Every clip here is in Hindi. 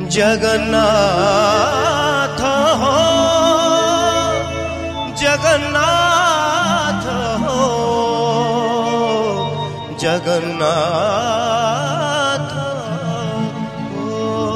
जगन्नाथ हो जगन्नाथ हो जगन्नाथ हो।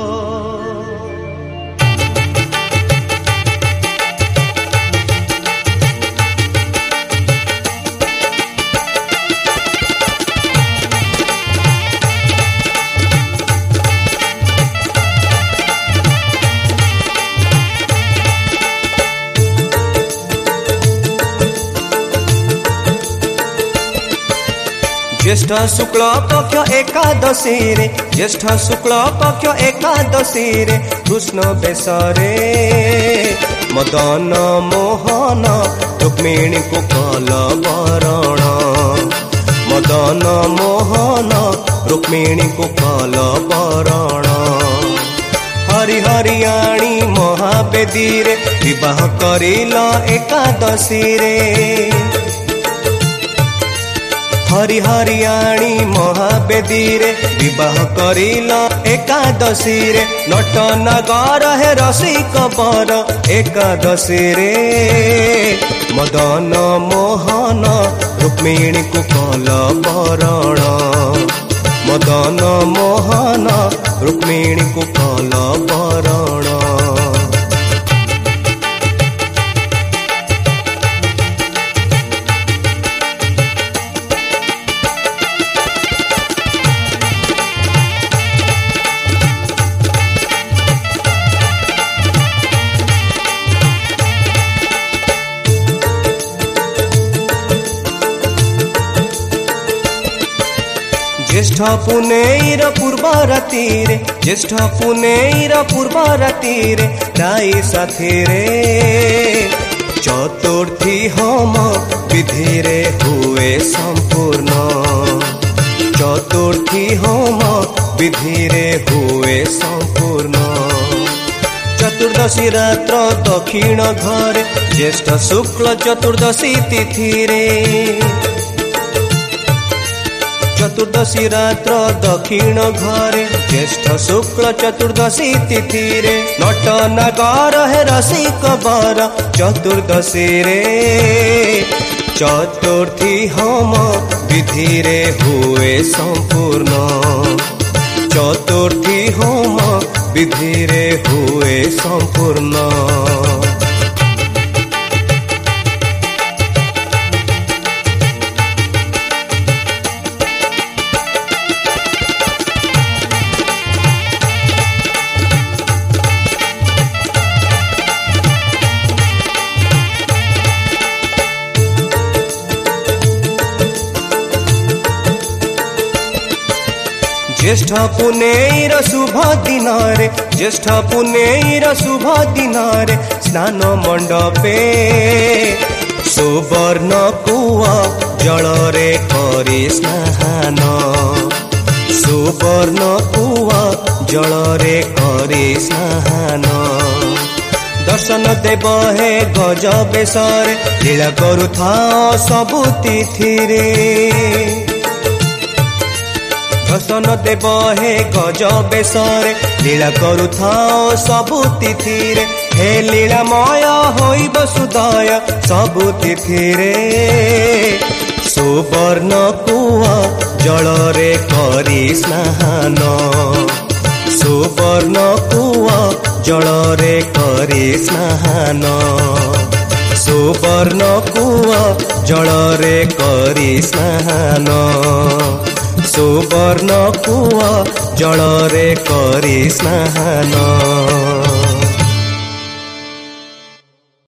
ज्येष्ठ शुक्ल पक्ष एकादशी रे ज्येष्ठ शुक्ल पक्ष एकादशी रे कृष्ण बेसरे मदन मोहन रुक्मिणी को कलवरण मदन मोहन रुक्मिणी को कलवरण हरि हरियाणी महावेदी रे विवाह करिल एकादशी रे हरि हरियाणी महावेदी रे विवाह करिल एकादशी रे नट नागर हे रसिक बर एकादशी रे मदन मोहन रुक्मिणी को कलवरण मदन मोहन रुक्मिणी को कलवरण। ज्येष्ठ पुनेर पूर्व राति रे ज्येष्ठ पुनेर पूर्व राति रे दाई साथी रे चतुर्थी होम विधि रे हुए संपूर्ण चतुर्थी होम विधि रे हुए संपूर्ण चतुर्दशी रात्र दक्षिण घर ज्येष्ठ शुक्ल चतुर्दशी तिथि रे चतुर्दशी रात्र दक्षिण घरे ज्येष्ठ शुक्ल चतुर्दशी तिथि रे नट नागर हे रसिक बर चतुर्दशी रे चतुर्थी होम विधि रे हुए संपूर्ण चतुर्थी होम विधि रे हुए संपूर्ण। ज्येष्ठ पुनेर शुभ दिन रे ज्येष्ठ पुनेर शुभ दिन रे स्नान मंडपे सुवर्ण कुआ जल रे करी स्नान सुवर्ण कुआ जल रे करी स्नान दर्शन देव हे गज बेसर लीला करुथा सबु तिथि रे दर्शन देव हे गज बेसर लीला करुथा सबु तिथि रे हे लीलामय होइब सुदय सबु तिथि रे सुवर्ण कुआ जल रे करी स्नान सुवर्ण कुआ जल रे करी स्नान सुवर्ण कुआ जल रे करी स्नान सुवर्ण कुआ जल रे करी स्नान।